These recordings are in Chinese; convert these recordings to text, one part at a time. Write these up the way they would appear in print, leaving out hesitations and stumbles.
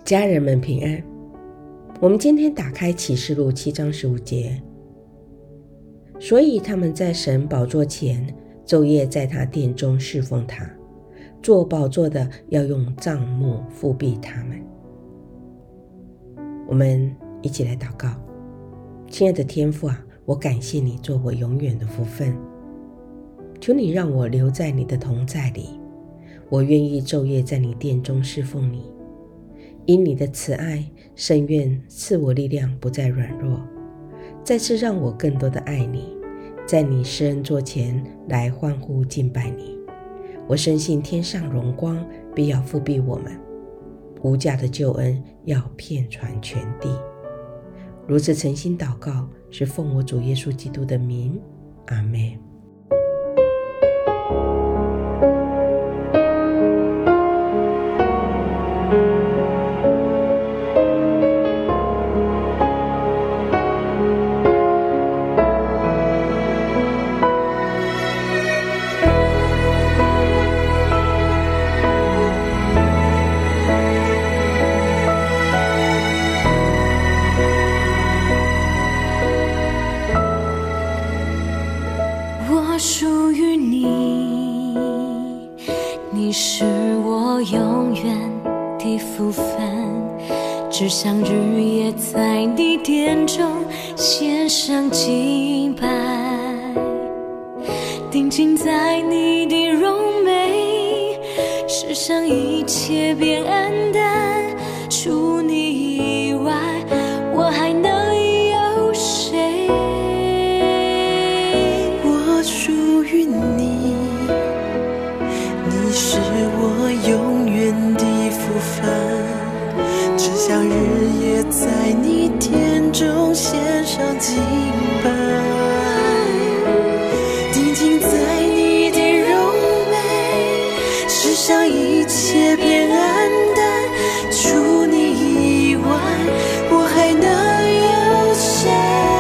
家人们平安。我们今天打开启示录7章15节，所以他们在神宝座前昼夜在他殿中侍奉他，做宝座的要用帐幕覆庇他们。我们一起来祷告。亲爱的天父啊，我感谢你做我永远的福分，求你让我留在你的同在里，我愿意昼夜在你殿中侍奉你。因你的慈爱，深愿赐我力量，不再软弱，再次让我更多的爱你，在你施恩座前来欢呼敬拜你。我深信天上荣光必要覆庇我们，无价的救恩要遍传全地。如此诚心祷告，是奉我主耶稣基督的名，阿们。 我属于你，你是我永远的福分，只想日夜在你殿中献上敬拜，定睛在你的荣美，世上一切变黯淡，除你以外，我还能有谁？ 属于你，你是我永远的福分，只想日夜在你殿中献上敬拜，定睛在你的荣美，世上一切变黯淡，除你以外，我还能有谁？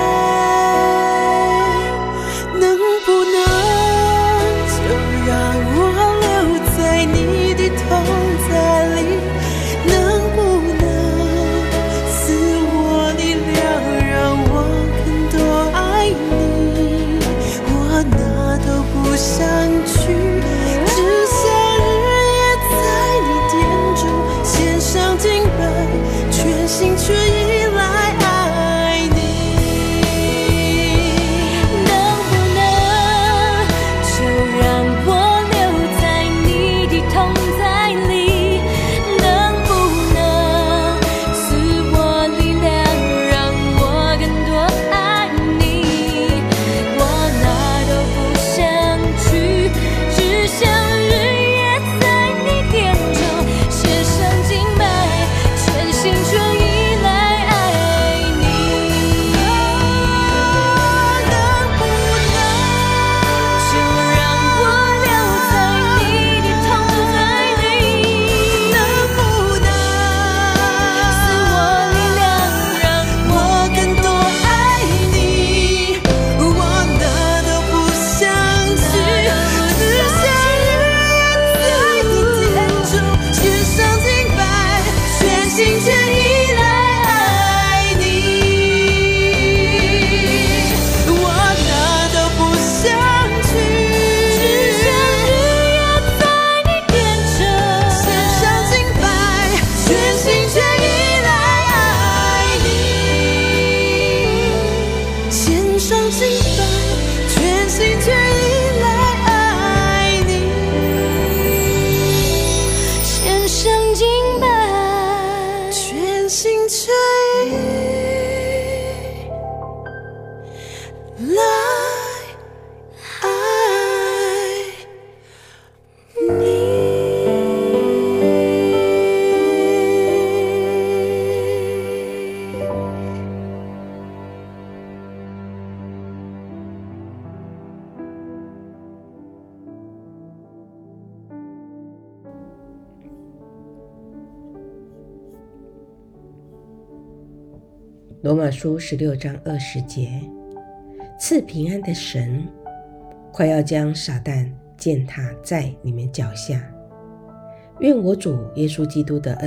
罗马书16章20节，赐平安的神，快要将撒旦践踏在你们脚下。愿我主耶稣基督的恩、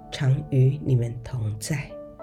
常与你们同在。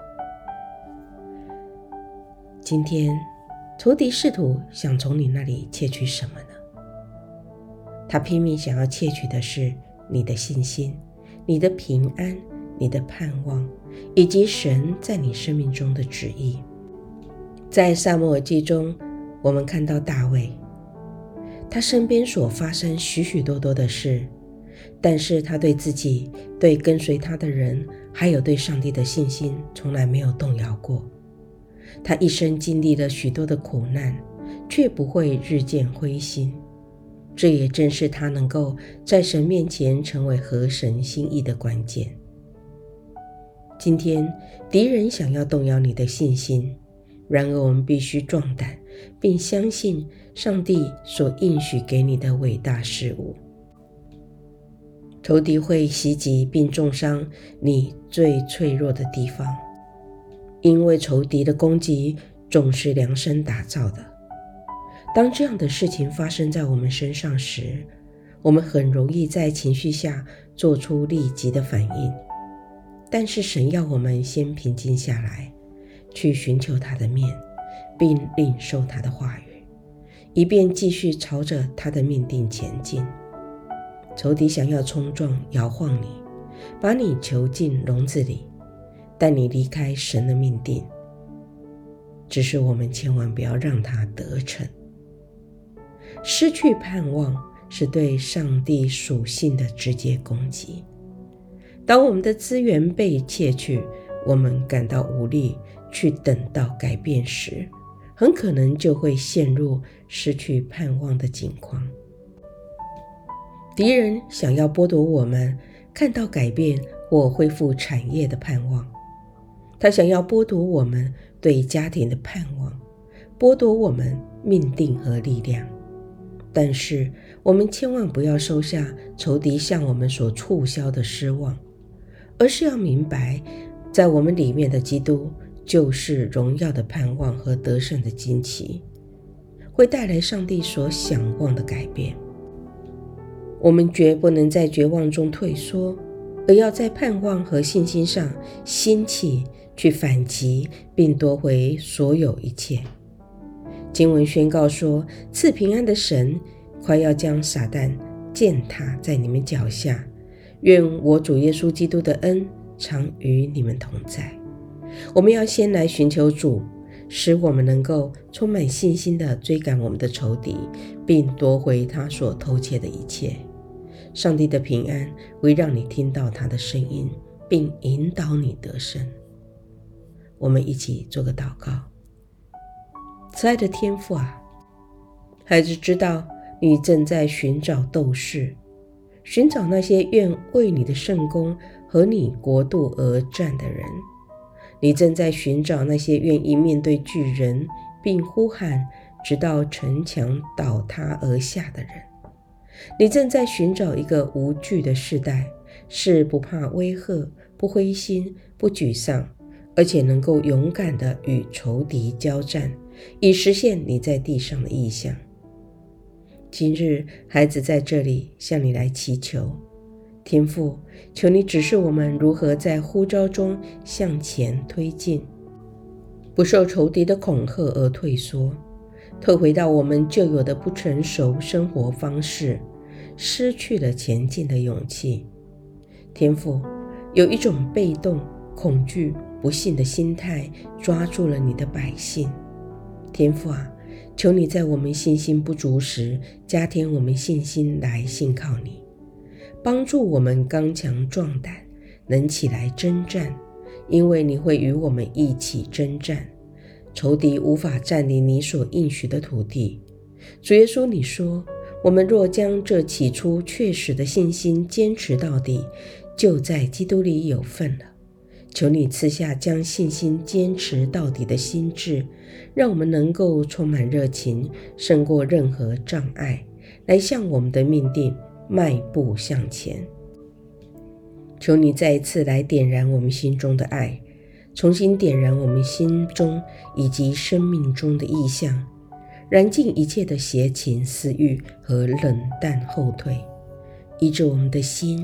今天仇敌试图想从你那里窃取什么呢？他拼命想要窃取的是你的信心、你的平安、你的盼望，以及神在你生命中的旨意。在撒母耳记中，我们看到大卫，他身边所发生许许多多的事，但是他对自己、对跟随他的人，还有对上帝的信心从来没有动摇过。他一生经历了许多的苦难，却不会日渐灰心。这也正是他能够在神面前成为合神心意的关键。今天敌人想要动摇你的信心，然而我们必须壮胆，并相信上帝所应许给你的伟大事物。仇敌会袭击并重伤你最脆弱的地方，因为仇敌的攻击总是量身打造的。当这样的事情发生在我们身上时，我们很容易在情绪下做出立即的反应，但是神要我们先平静下来，去寻求他的面，并领受他的话语，以便继续朝着他的命定前进。仇敌想要冲撞摇晃你，把你囚进笼子里，带你离开神的命定，只是我们千万不要让他得逞。失去盼望是对上帝属性的直接攻击。当我们的资源被窃取，我们感到无力去等到改变时，很可能就会陷入失去盼望的境况。敌人想要剥夺我们看到改变或恢复产业的盼望，他想要剥夺我们对家庭的盼望，剥夺我们命定和力量。但是我们千万不要收下仇敌向我们所促销的失望，而是要明白，在我们里面的基督就是荣耀的盼望和得胜的旌旗，会带来上帝所想望的改变。我们绝不能在绝望中退缩，而要在盼望和信心上兴起，去反击并夺回所有一切。经文宣告说，赐平安的神快要将撒旦践踏在你们脚下，愿我主耶稣基督的恩常与你们同在。我们要先来寻求主，使我们能够充满信心地追赶我们的仇敌，并夺回他所偷窃的一切。上帝的平安会让你听到他的声音，并引导你得胜。我们一起做个祷告。慈爱的天父啊，孩子知道你正在寻找斗士，寻找那些愿为你的圣工和你国度而战的人。你正在寻找那些愿意面对巨人，并呼喊直到城墙倒塌而下的人。你正在寻找一个无惧的世代，是不怕威吓、不灰心、不沮丧，而且能够勇敢地与仇敌交战，以实现你在地上的意向。今日孩子在这里向你来祈求，天父，求你指示我们如何在呼召中向前推进，不受仇敌的恐吓而退缩，退回到我们旧有的不成熟生活方式，失去了前进的勇气。天父，有一种被动、恐惧、不信的心态抓住了你的百姓。天父啊，求你在我们信心不足时，加添我们信心来信靠你，帮助我们刚强壮胆，能起来征战，因为你会与我们一起征战，仇敌无法占领你所应许的土地。主耶稣，你说，我们若将这起初确实的信心坚持到底，就在基督里有份了。求你赐下将信心坚持到底的心志，让我们能够充满热情，胜过任何障碍，来向我们的命定迈步向前。求你再一次来点燃我们心中的爱，重新点燃我们心中以及生命中的意向，燃尽一切的邪情私欲和冷淡后退，医治我们的心，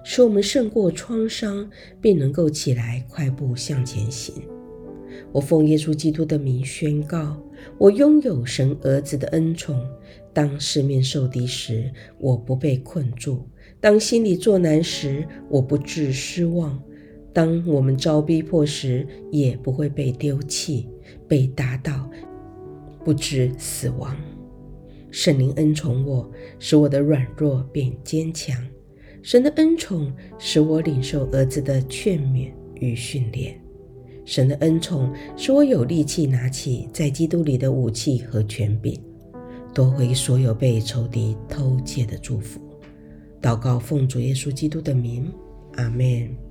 使我们胜过创伤，并能够起来快步向前行。我奉耶稣基督的名宣告，我拥有神儿子的恩宠。当四面受敌时，我不被困住；当心里作难时，我不致失望；当我们遭逼迫时，也不会被丢弃、被打倒，不致死亡。圣灵恩宠我，使我的软弱变坚强。神的恩宠使我领受儿子的劝勉与训练。神的恩宠使我有力气拿起在基督里的武器和权柄，夺回所有被仇敌偷窃的祝福。祷告奉主耶稣基督的名，阿们。